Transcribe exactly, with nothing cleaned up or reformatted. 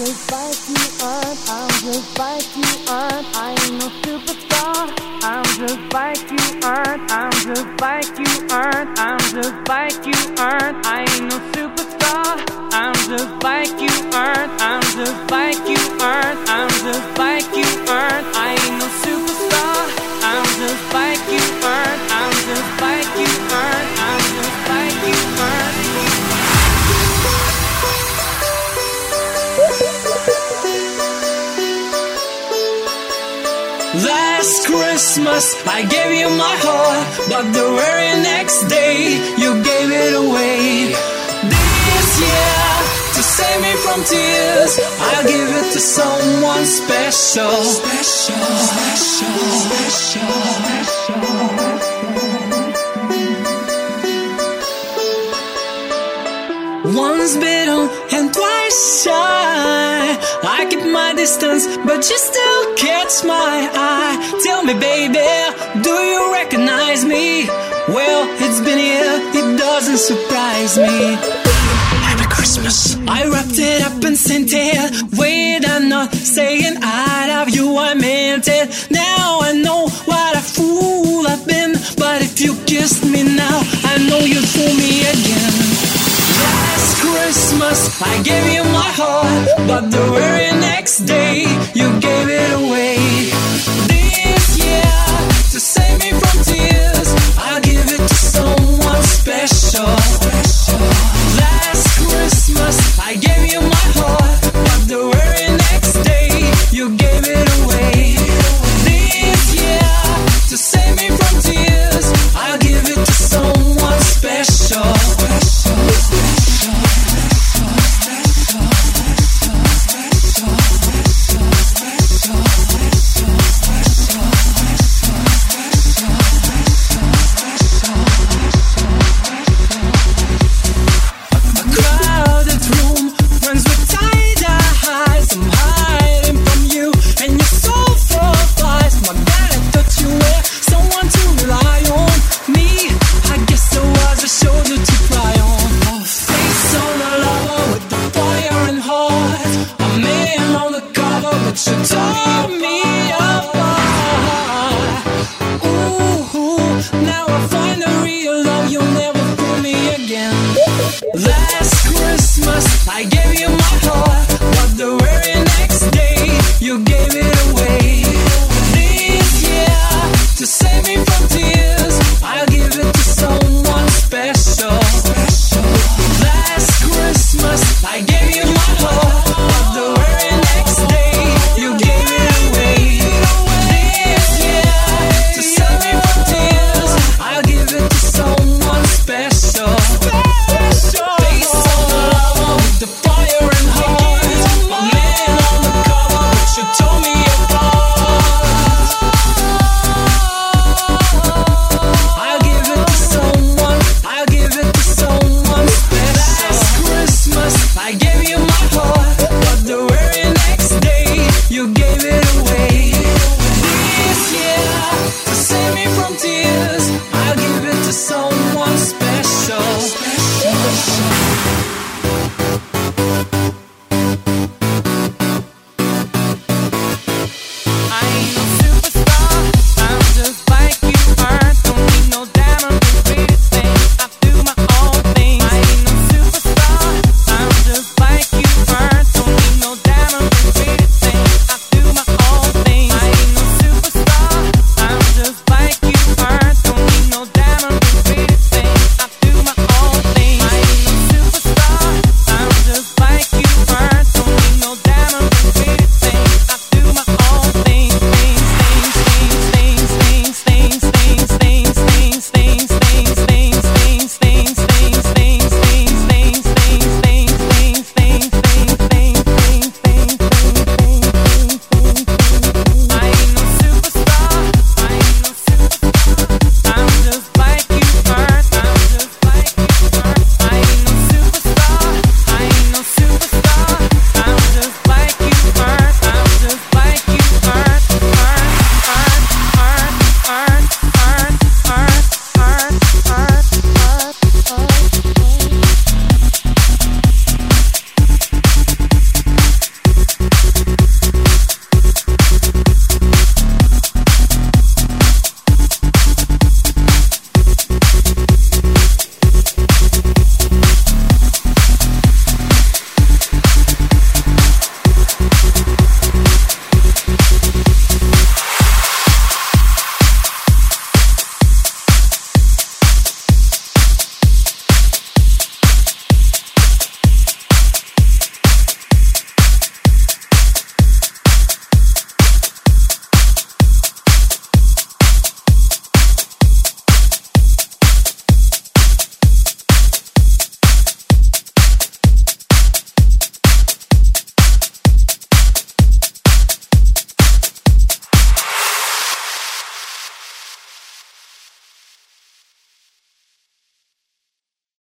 just like you aren't, I'm just like you aren't, I ain't no superstar. I'm just like you aren't, I'm just like you aren't, I'm just like you aren't, I ain't no superstar. I'm just like you aren't, I'm just like you aren't, I'm just like you aren't, I ain't no superstar. I'm just like you aren't, I'm just like you aren't, I'm just like you aren't. Last Christmas I gave you my heart, but the very next day you gave it away. This year, to save me from tears, I'll give it to someone special. Special, special, special, special. Once bitten and twice shy, I keep my distance, but you still catch my eye. Tell me, baby, do you recognize me? Well, it's been a year, it doesn't surprise me. Happy Christmas. I wrapped it up and sent it. Wait, I'm not saying I love you, I meant it. Now I know what a fool I've been, but if you kissed me now, I know you'd fool me again. Last Christmas I gave you my heart, but the very next day you gave it away. This year, to save me from tears, I'll give it to someone special. Last Christmas I gave you my heart, but the very next day you gave it away. This year, to save me from tears, I'll give it to someone special. Last Christmas I gave you my heart.